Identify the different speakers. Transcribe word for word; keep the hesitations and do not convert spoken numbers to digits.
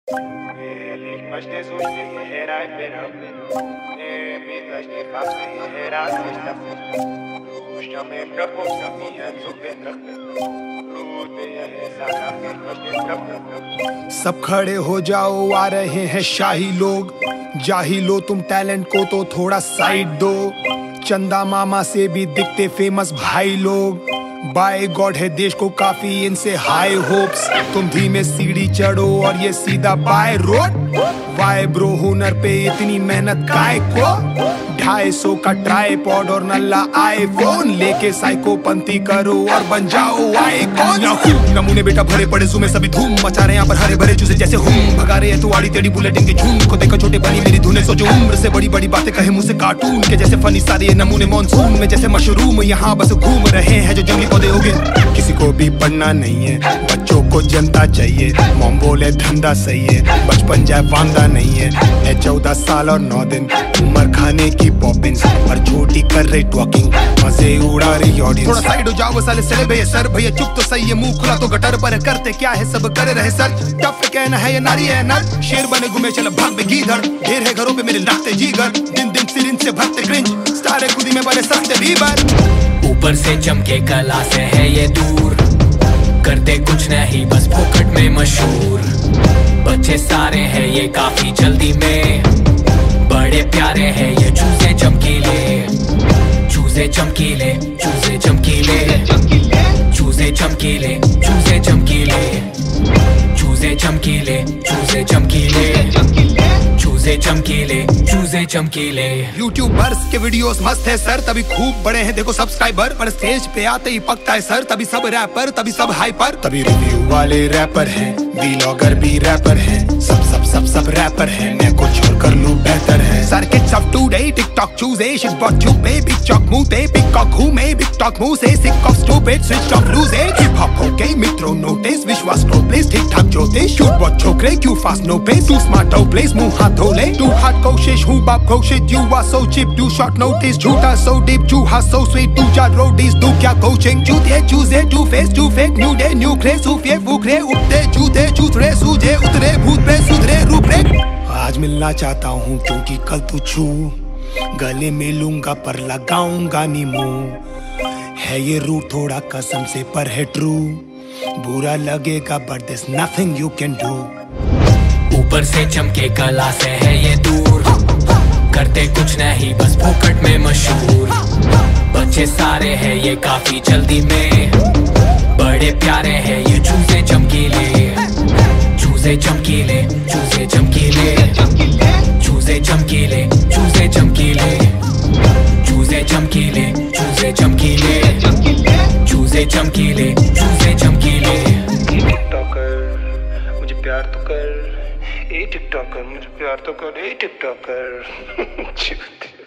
Speaker 1: Ele mas desonde era esperando. E me das de face era esta festa. Chame pra posta minha zupetra.
Speaker 2: सब खड़े हो जाओ, आ रहे हैं शाही लोग। जाही लो तुम टैलेंट को तो थोड़ा साइड दो। चंदा मामा से भी दिखते फेमस भाई लोग। बाय गॉड है देश को काफी इनसे हाई होप्स। तुम धीमे सीढ़ी चढ़ो और ये सीधा बाय रोड। वाई ब्रो हुनर पे इतनी मेहनत काय को? ढाई सौ का ट्राइपॉड और नल्ला आईफोन लेके साइको पंथी करो और बन जाओ आइकॉन। नमूने बेटा भरे पड़े सुमे सभी धूम मचा रहे यहाँ पर हरे भरे चूजे जैसे हूँ। भगा रहे हैं तू आड़ी टेढ़ी बुलेट इनके झूम को देखो छोटे बनी मेरी धुने। सोचो उम्र से बड़ी बड़ी बातें कहे मुझसे कार्टून के जैसे फनी सारे ये नमूने मॉनसून में जैसे मशरूम यहाँ बस घूम रहे हैं जो जंगली पौधे होगे। किसी को भी पढ़ना नहीं है, बच्चों को जनता चाहिए। मॉम बोले धंधा सही है, बचपन जाए वांदा नहीं है। चौदह साल और नौ दिन उम्र खाने की पॉपिंस और छोटी कर रही टॉकिंग मजे उड़ा रही ऑडियंस। थोड़ा साइड हो जाओ साले सले भैया सर भैया चुप तो सही है मुंह खुला तो गटर पर करते क्या है सब कर रहे सर। टफ कहना है ये नारी है नर शेर बने घूमे चल भाग में गीधर। ढेर है घरों पे मेरे लाते जीगर दिन दिन सिरिन से भरते क्रिंज स्टार खुदी में बने सस्ते बीबर।
Speaker 3: ऊपर से चमके कला से है ये दूर करते कुछ नहीं बस फोकट में मशहूर। बच्चे सारे हैं ये काफी जल्दी में बड़े प्यारे हैं ये चूजे चमकीले। चूजे चमकीले चूजे चमकीले चूजे चमकीले चूजे चमकीले चूजे चमकीले चूजे चमकीले चूजे चमकीले चूजे चमकीले।
Speaker 2: यूट्यूबर्स के वीडियोस मस्त है सर तभी खूब बड़े हैं देखो सब्सक्राइबर। पर स्टेज पे आते ही पकता है सर तभी सब रैपर तभी सब हाइपर। तभी रिव्यू वाले रैपर हैं, व्लॉगर भी रैपर हैं। सब सब सब सब रैपर हैं, मैं कुछ और कर लूं बेहतर है। Sir kids of today TikTok चूजे शिट बॉट चुपे बिग चॉक मुंह पे पिकॉक घूमे बिग टॉक मुंह से sick of stupid switch off lose it. Hip hop okay मित्रों नोटिस विश्वास नो प्लेस ठीक ठाक जोते शूट बॉट छोकरे क्यों fast no pace too smart हो प्लेस मुंह हाथ धो ले। टू हार्ड कोशिश हूँ बाप कोशिश you are so cheap too short notice झूठा सो डीप चूहा सो स्वीट टू चार रोडीज तू क्या कोचिंग चूतिए चूजे to face to fake new day new craze सूफिए फुकरे उठते जूते चूतरे सूझे उतरे भूत पे सुधरे रूपरेख। आज मिलना चाहता हूँ क्योंकि कल तू छू गले मिलूंगा पर लगाऊंगा नी मुंह। है ये रूट थोड़ा कसम से पर है ट्रू बुरा लगेगा but there is nothing you can do.
Speaker 3: ऊपर से चमके कला से है ये दूर करते कुछ नहीं बस फोकट में मशहूर। बच्चे सारे हैं ये काफी जल्दी में बड़े प्यारे हैं ये चूजे चमकीले। चूजे चमकीले चूजे चमकीले चूजे चमकीले चूजे चमकीले चूजे चमकीले चूजे चमकीले चूजे चमकीले चूजे चमकीले।
Speaker 1: टिकटॉकर मुझे प्यार तो कर ए टिकटॉकर मुझे प्यार तो कर ए टिकटॉकर।